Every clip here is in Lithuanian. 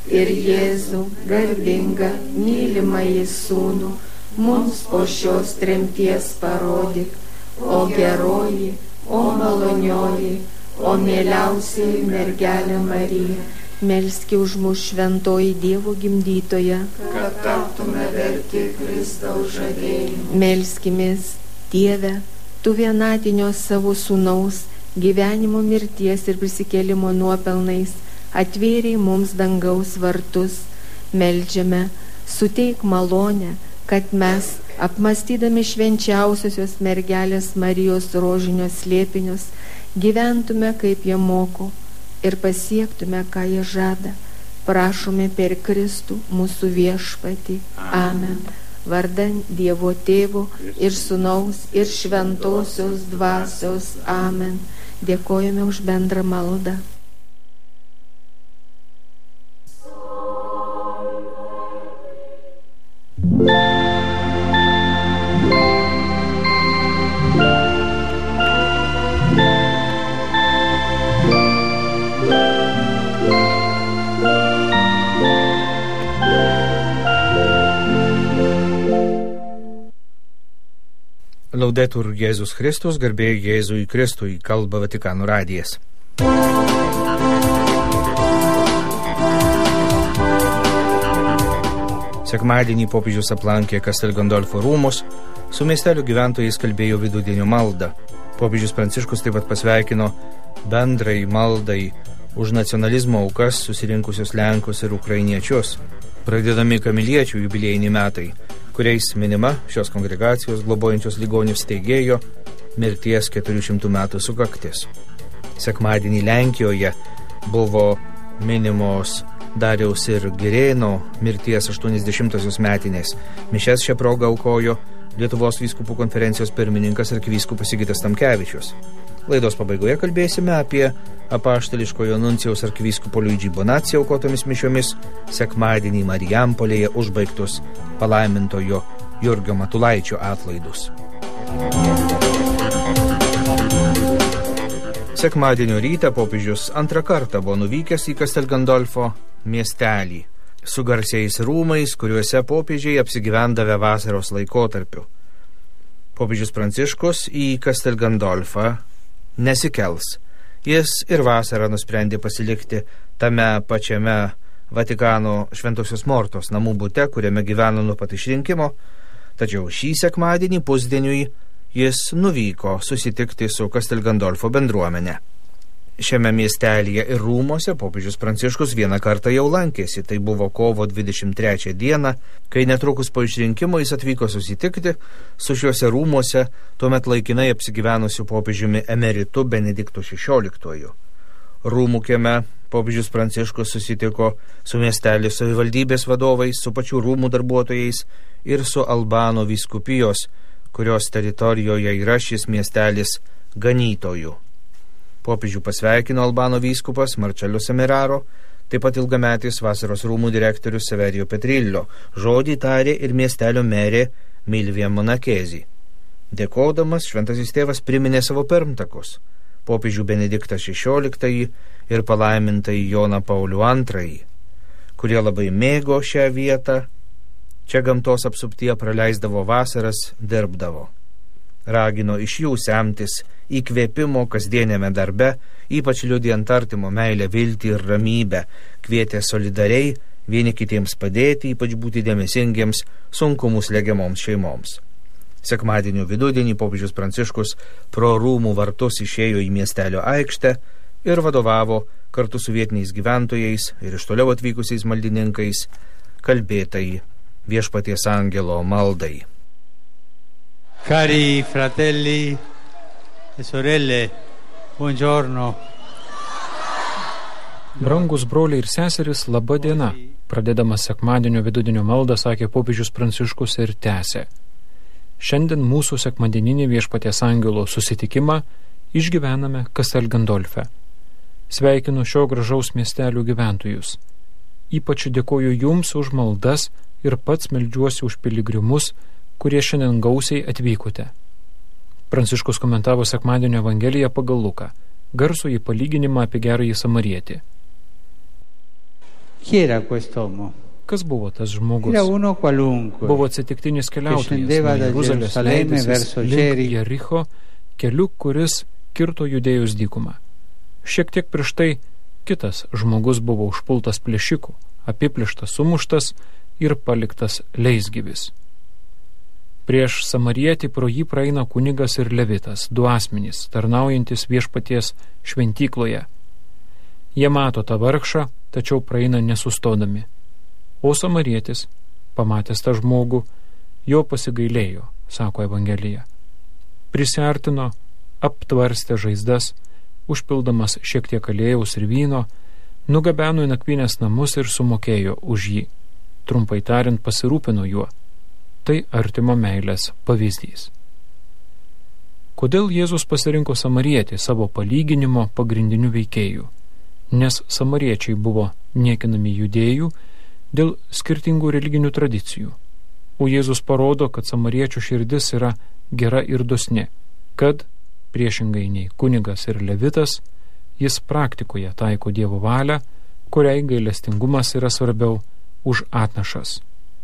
ir Jėzų, garbingą, mylimąjį sūnų, mums po šios tremties parodyk, o geroji, o malonioji, o mieliausioji mergelė Marija. Melski už mus šventoji Dievo gimdytoja, kad taptume verti Kristaus žadėjimų. Melskimės, Dieve, tu vienatinio savo sūnaus, gyvenimo, mirties ir prisikėlimo nuopelnais atvėrei mums dangaus vartus. Meldžiame, suteik malonę, kad mes, apmąstydami švenčiausiosios mergelės Marijos rožinio slėpinius, gyventume kaip jie moko ir pasiektume, ką jie žada. Prašome per Kristų mūsų viešpatį. Amen. Vardan Dievo Tėvo ir Sūnaus ir Šventosios Dvasios. Amen. Dėkojame už bendrą maldą. Laudetur Jėzus Kristus, garbė Jėzui Kristui, kalba Vatikano radijas. Sekmadienį popiežius aplankė Castel Gandolfo rūmus, su miestelio gyventojais kalbėjo vidudienio maldą. Popiežius Pranciškus taip pat pasveikino bendrai maldai už nacionalizmo aukas susirinkusius Lenkus ir Ukrainiečius, pradedami Kamiliečių jubiliejiniai metai, kuriais minima šios kongregacijos globojančios ligonius steigėjo mirties 400 metų sukaktis. Sekmadienį Lenkijoje buvo minimos Dariaus ir Girėno mirties 80-osios metinės. Mišias šią progą aukojo Lietuvos vyskupų konferencijos pirmininkas arkivyskupas Sigitas Tamkevičius. Laidos pabaigoje kalbėsime apie apaštališkojo nuncijaus arkivyskupo Luigi Bonacci aukotomis mišiomis sekmadienį Marijampolėje užbaigtus palaimintojo Jurgio Matulaičio atlaidus. Sekmadienio rytą popiežius antrą kartą buvo nuvykęs į Castel Gandolfo miestelį su garsiais rūmais, kuriuose popiežiai apsigyvendavę vasaros laikotarpiu. Popiežius Pranciškus į Castel Gandolfą nesikels. Jis ir vasarą nusprendė pasilikti tame pačiame Vatikano Šventosios Mortos namų bute, kuriame gyveno nuo pat išrinkimo, tačiau šį sekmadienį pusdieniui jis nuvyko susitikti su Castel Gandolfo bendruomene. Šiame miestelyje ir rūmose popiežius Pranciškus vieną kartą jau lankėsi. Tai buvo kovo 23 dieną, kai netrukus po išrinkimo jis atvyko susitikti su šiuose rūmose tuomet laikinai apsigyvenusiu popiežiumi emeritu Benediktu XVI. Rūmų kieme popiežius Pranciškus susitiko su miestelio savivaldybės vadovais, su pačių rūmų darbuotojais ir su Albano vyskupijos, kurios teritorijoje yra šis miestelis, ganytojų. Popiežių pasveikino Albano vyskupas Marcello Semeraro, taip pat ilgametis vasaros rūmų direktorius Severio Petrillo. Žodį tarė ir miestelio merė Milvija Monakezi. Dėkodamas, šventasis tėvas priminė savo pirmtakus, popiežių Benediktą XVI ir palaimintąjį Joną Paulių II, kurie labai mėgo šią vietą, čia gamtos apsuptyje praleisdavo vasaras, dirbdavo. Ragino iš jų semtis įkvėpimo kasdienėme darbe, ypač liudijant artimo meilę, viltį ir ramybę, kvietė solidariai vieni kitiems padėti, ypač būti dėmesingiems sunkumus slegiamoms šeimoms. Sekmadienio vidudienį popiežius Pranciškus pro rūmų vartus išėjo į miestelio aikštę ir vadovavo kartu su vietiniais gyventojais ir iš toliau atvykusiais maldininkais kalbėtai Viešpaties angelo maldai. Cari fratelli e sorelle, buongiorno. Brangus broliai ir seserys, laba diena. Pradėdamas sekmadienio vidudienio maldą, sakė popiežius Pranciškus ir tęsė. Šiandien mūsų sekmadieninį Viešpaties angelo susitikimą išgyvename Castel Gandolfe. Sveikinu šio gražaus miestelio gyventojus. Ypač dėkoju jums už maldas ir pats meldžiuosi už piligrimus, kurie šiandien gausiai atvykote. Pranciškus komentavo sekmadienio Evangeliją pagal Luką, garsųjį palyginimą apie gerąjį samarietį. Chi era quest'uomo? Kas buvo tas žmogus? Era uno qualunque. Buvo atsitiktinis keliautojas scendeva nuo da Jeruzalės Gerusalemme leidęsis verso link Jericho. Jericho, keliu, kuris kirto Judėjos dykumą. Šiek tiek prieš tai kitas žmogus buvo užpultas plėšikų, apiplėštas, sumuštas ir paliktas leisgyvis. Prieš Samarietį pro jį praeina kunigas ir levitas, du asmenys, tarnaujantis viešpaties šventykloje. Jie mato tą vargšą, tačiau praeina nesustodami. O Samarietis, pamatęs tą žmogų, jo pasigailėjo, sako Evangelija. Prisiartino, aptvarstė žaizdas, užpildamas šiek tiek aliejaus ir vyno, nugabeno į nakvynės namus ir sumokėjo už jį. Trumpai tariant, pasirūpino juo. Tai artimo meilės pavyzdys. Kodėl Jėzus pasirinko Samarietį savo palyginimo pagrindiniu veikėju? Nes samariečiai buvo niekinami judėjų dėl skirtingų religinių tradicijų. O Jėzus parodo, kad samariečių širdis yra gera ir dosni, kad, priešingai nei kunigas ir levitas, jis praktikoje taiko Dievo valią, kuriai gailestingumas yra svarbiau už atnašas.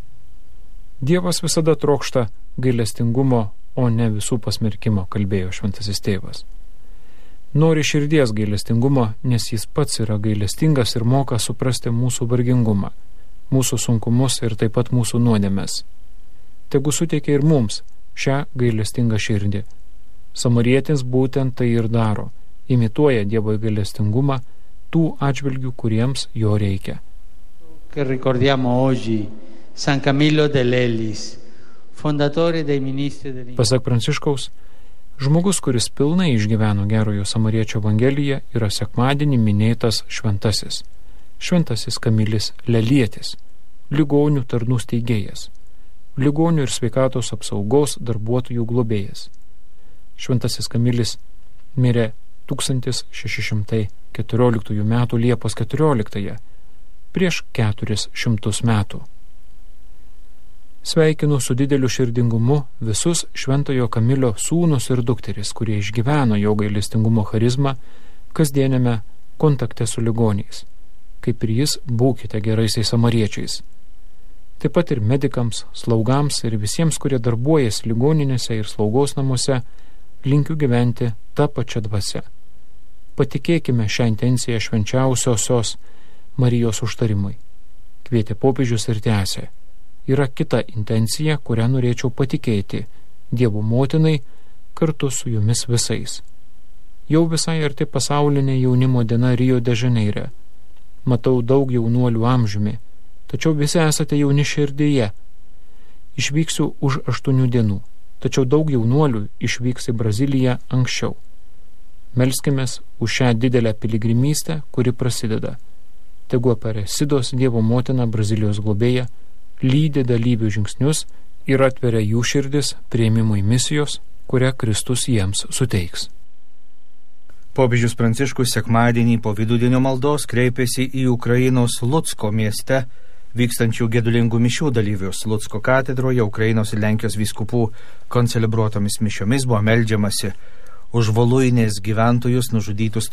Dievas visada trokšta gailestingumo, o ne visų pasmerkimo, kalbėjo šventasis tėvas. Nori širdies gailestingumo, nes jis pats yra gailestingas ir moka suprasti mūsų vargingumą, mūsų sunkumus ir taip pat mūsų nuodėmes. Tegu suteikia ir mums šią gailestingą širdį. Samarietis būtent tai ir daro, imituoja Dievo gailestingumą tų atžvilgių, kuriems jo reikia. Che ricordiamo oggi San Camillo dell'Elis, fondatore dei ministri dell'Interno. Pasak Pranciškaus, žmogus, kuris pilnai išgyveno gerojo samariečio evangeliją, yra sekmadienį minėtas šventasis. Šventasis Kamilis Lelietis, ligonių tarnų steigėjas, ligonių ir sveikatos apsaugos darbuotojų globėjas. Šventasis Kamilis mirė 1614 m. Liepos 14, prieš 400 metų. Sveikinu su dideliu širdingumu visus šventojo Kamilio sūnus ir dukteris, kurie išgyveno jo gailestingumo charizmą kasdienėme kontakte su ligoniais. Kaip ir jis, būkite geraisiais samariečiais. Taip pat ir medikams, slaugams ir visiems, kurie darbuojas ligoninėse ir slaugos namuose, linkiu gyventi tą pačią dvasią. Patikėkime šią intenciją švenčiausiosios Marijos užtarimui. Kvietė popiežius ir tęsė. Yra kita intencija, kurią norėčiau patikėti Dievo motinai kartu su jumis visais. Jau visai arti pasaulinė jaunimo diena Rio de Žaneire. Matau daug jaunuolių amžiumi, tačiau visi esate jauni širdyje. Išvyksiu už 8 dienų, tačiau daug jaunuolių išvyks į Braziliją anksčiau. Melskimės už šią didelę piligrimystę, kuri prasideda. Tegu Aparecidos Dievo motina, Brazilijos globėja, lydi dalyvių žingsnius ir atveria jų širdis priėmimui misijos, kurią Kristus jiems suteiks. Popiežius Pranciškus sekmadienį po vidudienio maldos kreipėsi į Ukrainos Lucko mieste vykstančių gedulingų mišių dalyvius. Lucko katedroje Ukrainos ir Lenkijos vyskupų koncelebruotomis mišiomis buvo meldžiamasi už Voluinės gyventojus nužudytus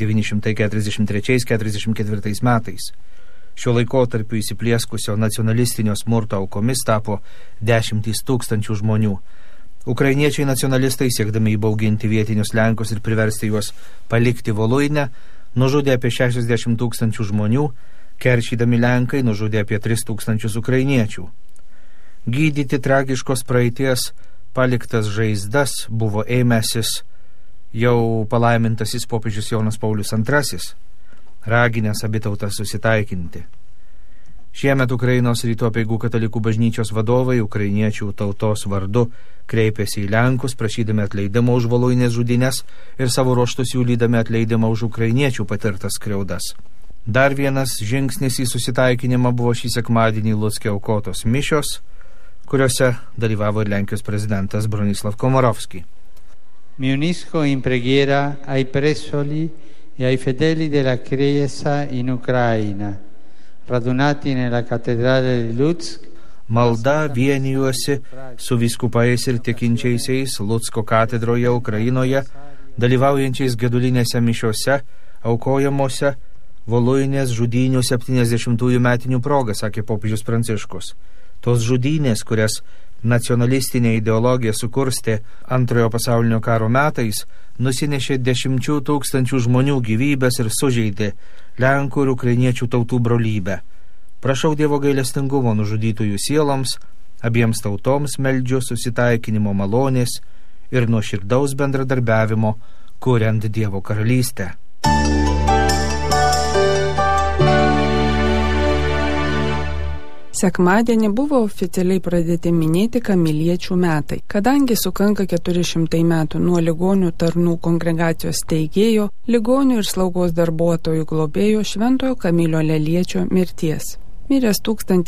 1943-44 metais. Šiuo laikotarpiu įsiplieskusio nacionalistinio smurto aukomis tapo 10 000 žmonių. Ukrainiečiai nacionalistai, siekdami įbauginti vietinius Lenkus ir priversti juos palikti Voluinę, nužudė apie 60 000 žmonių, keršydami Lenkai nužudė apie 3 000 ukrainiečių. Gydyti tragiškos praeities paliktas žaizdas buvo ėmęsis jau palaimintasis popiežius Jonas Paulius II, raginęs abi tautas susitaikinti. Šiemet Ukrainos rytų apeigų katalikų bažnyčios vadovai ukrainiečių tautos vardu kreipėsi į Lenkus, prašydami atleidimo už Voluinės žudynes ir savo ruožtu siūlydami atleidimą už ukrainiečių patirtas skriaudas. Dar vienas žingsnis į susitaikinimą buvo šį sekmadienį Lucke aukotos mišios, kuriuose dalyvavo ir Lenkijos prezidentas Bronislav Komorovskis. Mi unisco in preghiera ai presoli e ai fedeli della Chiesa in Ucraina, radunati nella cattedrale di Lutsk. Malda vienijuosi su vyskupais ir tikinčiaisiais Lucko katedroje Ukrainoje, dalyvaujančiais gedulinėse mišiose, aukojamuose Voluinės žudynių 70-ųjų metinių proga, sakė popiežius Pranciškus. Tos žudynės, kurias nacionalistinė ideologija sukurstė Antrojo pasaulinio karo metais, nusinešė 10 000 žmonių gyvybės ir sužeidė Lenkų ir ukrainiečių tautų brolybę. Prašau Dievo gailestingumo nužudytųjų sieloms, abiems tautoms meldžiu susitaikinimo malonės ir nuoširdaus bendradarbiavimo, kuriant Dievo karalystę. Sekmadienį buvo oficialiai pradėti minėti kamiliečių metai. Kadangi sukanka 400 metų nuo ligonių tarnų kongregacijos steigėjo, ligonių ir slaugos darbuotojų globėjo Šventojo Kamilio Leliečio mirties. Miręs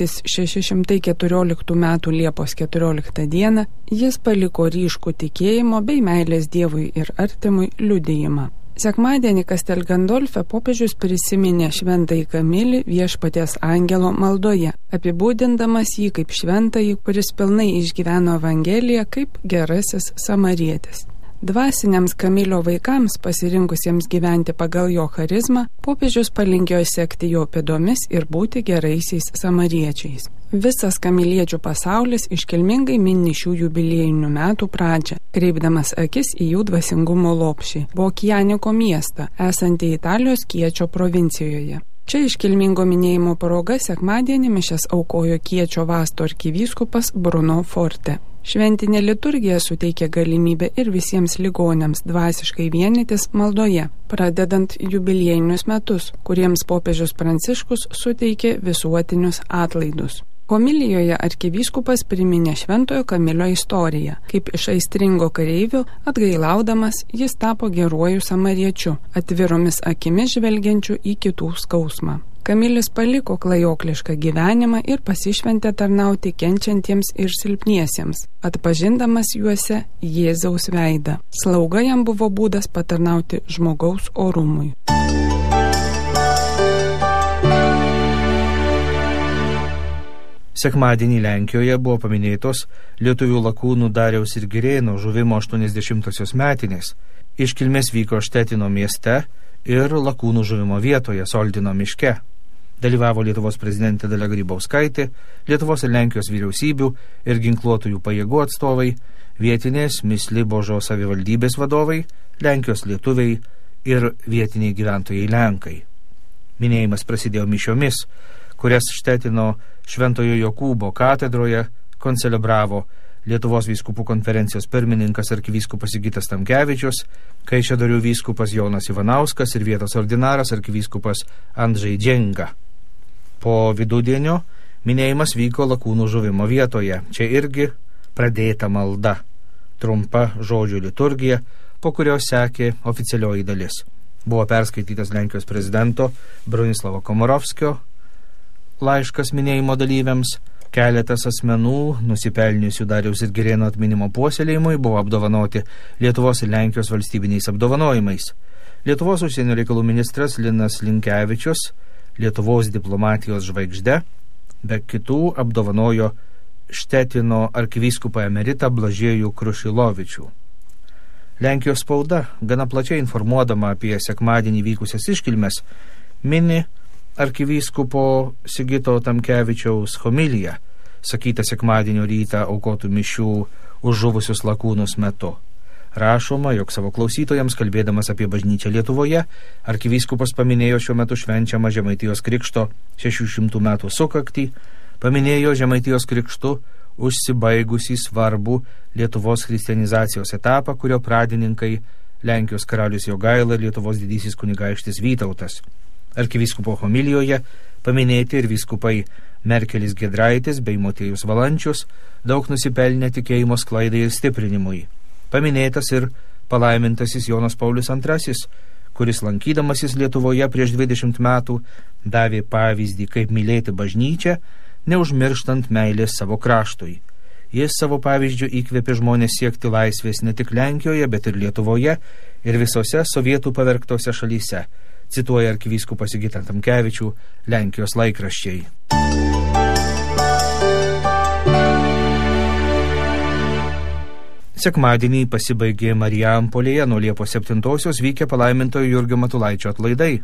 1614 m. Liepos 14 d. jis paliko ryškų tikėjimo bei meilės Dievui ir artimui liudijimą. Sekmadienį Castel Gandolfe popiežius prisiminė Šventąjį Kamilį Viešpaties angelo maldoje, apibūdindamas jį kaip šventąjį, kuris pilnai išgyveno Evangeliją kaip gerasis samarietis. Dvasiniams Kamilio vaikams, pasirinkusiems gyventi pagal jo charizmą, popiežius palinkėjo sekti jo pėdomis ir būti geraisiais samariečiais. Visas kamiliečių pasaulis iškilmingai mini šių jubiliejinių metų pradžią, kreipdamas akis į jų dvasingumo lopšį – Bokianiko miestą, esantį Italijos Kiečio provincijoje. Čia iškilmingo minėjimo proga sekmadienį mišias aukojo Kiečio Vasto arkivyskupas Bruno Forte. Šventinė liturgija suteikia galimybę ir visiems ligoniams dvasiškai vienytis maldoje, pradedant jubiliejinius metus, kuriems popiežius Pranciškus suteikė visuotinius atlaidus. Homilijoje arkivyskupas priminė Šventojo Kamilio istoriją, kaip iš aistringo kareivio atgailaudamas jis tapo geruoju samariečiu, atviromis akimis žvelgiančiu į kitų skausmą. Kamilis paliko klajoklišką gyvenimą ir pasišventė tarnauti kenčiantiems ir silpniesiems, atpažindamas juose Jėzaus veidą. Slauga jam buvo būdas patarnauti žmogaus orumui. Sekmadienį Lenkijoje buvo paminėtos lietuvių lakūnų Dariaus ir Girėno žuvimo 80-osios metinės. Iškilmės vyko Štetino mieste ir lakūnų žuvimo vietoje Soldino miške. Dalyvavo Lietuvos prezidentė Dalia Grybauskaitė, Lietuvos ir Lenkijos vyriausybių ir ginkluotųjų pajėgų atstovai, vietinės Mislibožo savivaldybės vadovai, Lenkijos lietuviai ir vietiniai gyventojai Lenkai. Minėjimas prasidėjo mišiomis, kurias Štetino Šventojo Jokūbo katedroje koncelebravo Lietuvos vyskupų konferencijos pirmininkas arkivyskupas Sigitas Tamkevičius, Kaišiadorių vyskupas Jonas Ivanauskas ir vietos ordinaras arkivyskupas Andžej Dženga. Po vidudienio minėjimas vyko lakūnų žuvimo vietoje. Čia irgi pradėta malda, trumpa žodžių liturgija, po kurios sekė oficialioji dalis. Buvo perskaitytas Lenkijos prezidento Bronislavo Komorovskio laiškas minėjimo dalyviams. Keletas asmenų, nusipelniusių Dariaus ir Girėno atminimo puoselėjimui, buvo apdovanoti Lietuvos ir Lenkijos valstybiniais apdovanojimais. Lietuvos užsienio reikalų ministras Linas Linkevičius, Lietuvos diplomatijos žvaigžde, be kitų apdovanojo Štetino arkivyskupą emeritą Blažiejų Krušilovičių. Lenkijos spauda, gana plačiai informuodama apie sekmadienį vykusias iškilmes, mini arkivyskupo Sigito Tamkevičiaus homiliją, sakytą sekmadienio rytą aukotų mišių už žuvusius lakūnus metu. Rašoma, jog savo klausytojams, kalbėdamas apie bažnyčią Lietuvoje, arkivyskupas paminėjo šiuo metu švenčiamą Žemaitijos krikšto 600 metų sukaktį, paminėjo Žemaitijos krikštu užsibaigusį svarbų Lietuvos christianizacijos etapą, kurio pradininkai Lenkijos karalius Jogaila ir Lietuvos didysis kunigaikštis Vytautas. Arkivyskupo homilijoje paminėti ir vyskupai Merkelis Giedraitis bei Motiejus Valančius, daug nusipelnę tikėjimo sklaidai ir stiprinimui. Paminėtas ir palaimintasis Jonas Paulius II, kuris lankydamasis Lietuvoje prieš 20 metų davė pavyzdį, kaip mylėti bažnyčią, neužmirštant meilės savo kraštui. Jis savo pavyzdžiu įkvėpė žmonės siekti laisvės ne tik Lenkijoje, bet ir Lietuvoje ir visose sovietų pavergtose šalyse, cituoja arkivyskupą Sigitą Tamkevičių Lenkijos laikraščiai. Sekmadienį pasibaigė Marijampolėje nuo Liepos 7-osios vykę palaimintojo Jurgio Matulaičio atlaidai.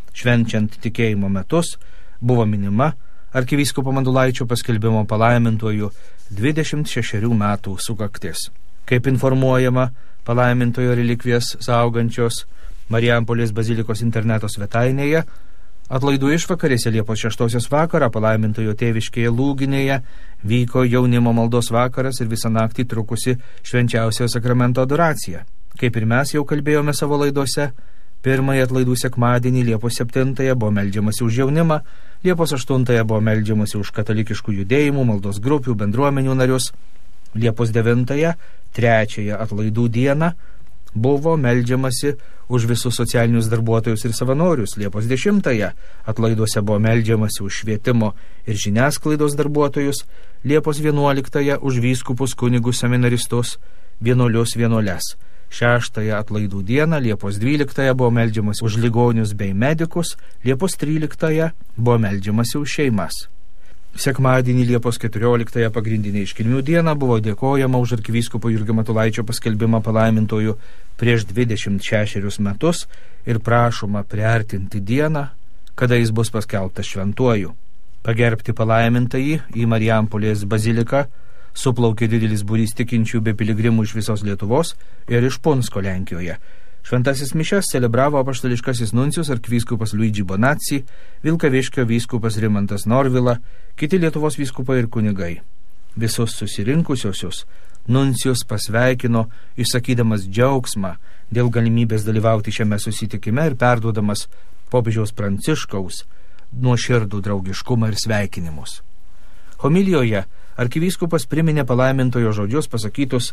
švenčiant tikėjimo metus, buvo minima arkivyskupo Matulaičio paskelbimo palaimintojų 26 metų sukaktis. Kaip informuojama, palaimintojo relikvijas saugančios Marijampolės bazilikos interneto svetainėje, atlaidų išvakarėse Liepos 6 vakarą palaimintojo tėviškėje Lūginėje vyko jaunimo maldos vakaras ir visą naktį trukusi švenčiausiojo sakramento adoracija. Kaip ir mes jau kalbėjome savo laidose, pirmąjį atlaidų sekmadienį Liepos 7 buvo meldžiamasi už jaunimą, Liepos 8 buvo meldžiamasi už katalikiškų judėjimų, maldos grupių, bendruomenių narius, Liepos 9 trečiąją atlaidų dieną buvo meldžiamasi už visus socialinius darbuotojus ir savanorius. Liepos 10 atlaiduose buvo meldžiamasi už švietimo ir žiniasklaidos darbuotojus, Liepos 11 už vyskupus, kunigus, seminaristus, vienuolius, vienuoles. 6 atlaidų dieną, Liepos 12 buvo meldžiamasi už ligonius bei medikus, Liepos 13 buvo meldžiamasi už šeimas. Sekmadienį Liepos 14 pagrindinė iškilmių diena buvo dėkojama už arkivyskupo Jurgio Matulaičio paskelbimą palaimintojų prieš 26 metus ir prašoma priartinti dieną, kada jis bus paskelbtas šventuoju. Pagerbti palaimintąjį į Marijampolės baziliką suplaukė didelis būrys tikinčių bei piligrimų iš visos Lietuvos ir iš Punsko Lenkijoje. Šventasis mišias celebravo apaštališkasis nuncijus arkivyskupas Luigi Bonazzi, Vilkaviškio vyskupas Rimantas Norvila, kiti Lietuvos vyskupai ir kunigai. Visus susirinkusiosius nuncijus pasveikino, išsakydamas džiaugsmą dėl galimybės dalyvauti šiame susitikime ir perduodamas popiežiaus Pranciškaus nuoširdų draugiškumą ir sveikinimus. Homilijoje arkivyskupas priminė palaimintojo žodžius pasakytus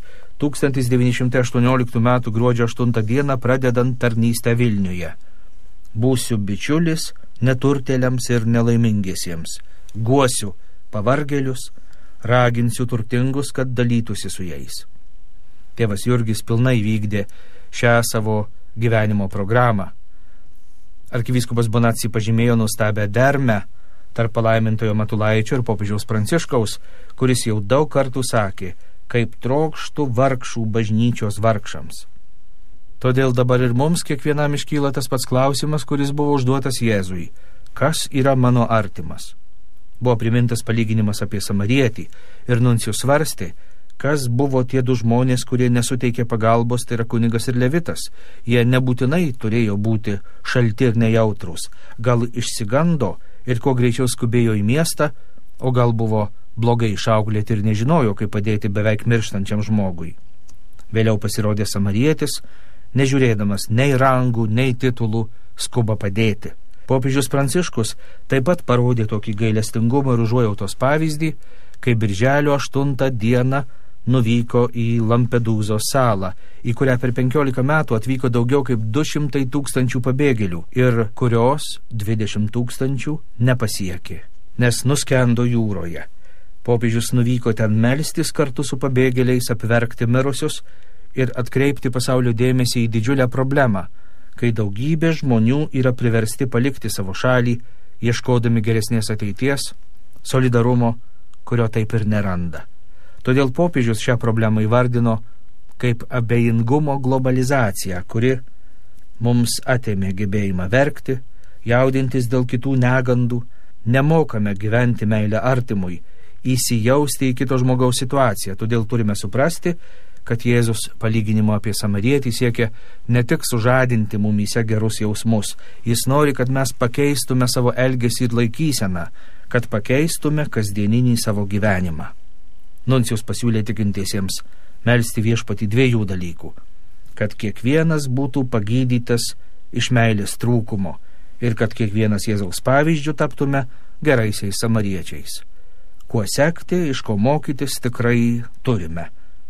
1918 m. gruodžio 8 d. pradedant tarnystę Vilniuje. Būsiu bičiulis neturtėliams ir nelaimingiesiems, guosiu pavargėlius, raginsiu turtingus, kad dalytųsi su jais. Tėvas Jurgis pilnai vykdė šią savo gyvenimo programą. Arkivyskupas Bonazzi pažymėjo nuostabią dermę tarp palaimintojo Matulaičio ir popiežiaus Pranciškaus, kuris jau daug kartų sakė, kaip trokštų vargšų bažnyčios vargšams. Todėl dabar ir mums kiekvienam iškyla tas pats klausimas, kuris buvo užduotas Jėzui: kas yra mano artimas? Buvo primintas palyginimas apie Samarietį ir nuncijus svarstė, kas buvo tie du žmonės, kurie nesuteikė pagalbos, tai yra kunigas ir levitas. Jie nebūtinai turėjo būti šalti ir nejautrus, gal išsigando ir kuo greičiau skubėjo į miestą, o gal buvo blogai išauklėti ir nežinojo, kaip padėti beveik mirštančiam žmogui. Vėliau pasirodė Samarietis, nežiūrėdamas nei rangų, nei titulų, skuba padėti. Popiežius Pranciškus taip pat parodė tokį gailestingumo ir užuojautos pavyzdį, kai birželio 8 dieną nuvyko į Lampedūzos salą, į kurią per 15 metų atvyko daugiau kaip 200 000 pabėgėlių ir kurios 20 000 nepasiekė, nes nuskendo jūroje. Popiežius nuvyko ten melstis kartu su pabėgėliais, apverkti mirusius ir atkreipti pasaulio dėmesį į didžiulę problemą, kai daugybė žmonių yra priversti palikti savo šalį, ieškodami geresnės ateities, solidarumo, kurio taip ir neranda. Todėl popiežius šią problemą įvardino kaip abejingumo globalizaciją, kuri mums atėmė gebėjimą verkti, jaudintis dėl kitų negandų, nemokame gyventi meilę artimui, įsijausti į kito žmogaus situaciją. Todėl turime suprasti, kad Jėzus palyginimo apie Samarietį siekia ne tik sužadinti mumyse gerus jausmus, jis nori, kad mes pakeistume savo elgesį ir laikyseną, kad pakeistume kasdieninį savo gyvenimą. Nuncijus pasiūlė tikintiesiems melsti viešpatį dviejų dalykų: kad kiekvienas būtų pagydytas iš meilės trūkumo ir kad kiekvienas Jėzaus pavyzdžių taptume geraisiais samariečiais. Kuo sekti, iš ko mokytis tikrai turime.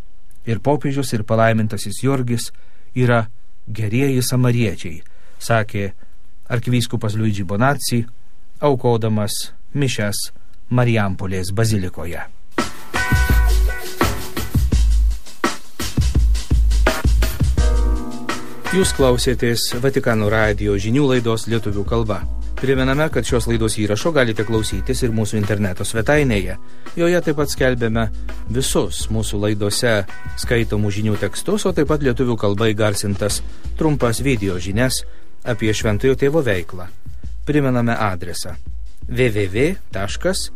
Ir popiežius, ir palaimintasis Jurgis yra gerieji samariečiai, sakė arkivyskupas Luigi Bonazzi, aukodamas mišias Marijampolės bazilikoje. Jūs klausėtės Vatikano radijo žinių laidos lietuvių kalba. Primename, kad šios laidos įrašo galite klausytis ir mūsų interneto svetainėje. Joje taip pat skelbėme visus mūsų laidose skaitomų žinių tekstus, o taip pat lietuvių kalba įgarsintas trumpas video žinias apie Šventojo Tėvo veiklą. Primename adresą www